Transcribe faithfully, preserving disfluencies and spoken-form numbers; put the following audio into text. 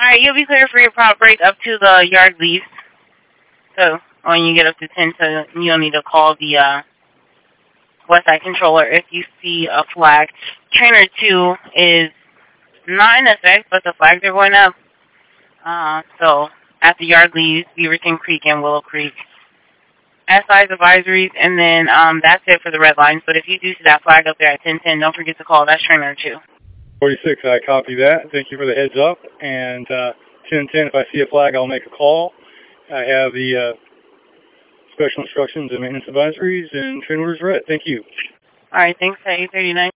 Alright, you'll be clear for your prop break up to the yard lease. So, when you get up to ten, so you'll need to call the uh, Westside controller if you see a flag. Trainer two is not in effect, but the flags are going up. Uh, so, at the yard leaves, Beaverton Creek and Willow Creek. S I's advisories, and then um, that's it for the red lines. But if you do see that flag up there at ten ten, don't forget to call. That's trainer two. forty-six, I copy that. Thank you for the heads up. And uh, ten ten, if I see a flag, I'll make a call. I have the uh, special instructions and maintenance advisories, and train orders read. Thank you. All right, thanks at eight thirty-nine.